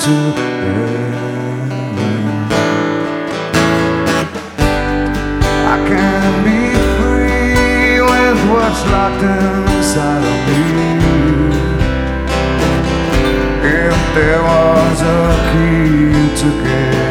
to heaven. I can be free with what's locked inside of me. If there was a key to get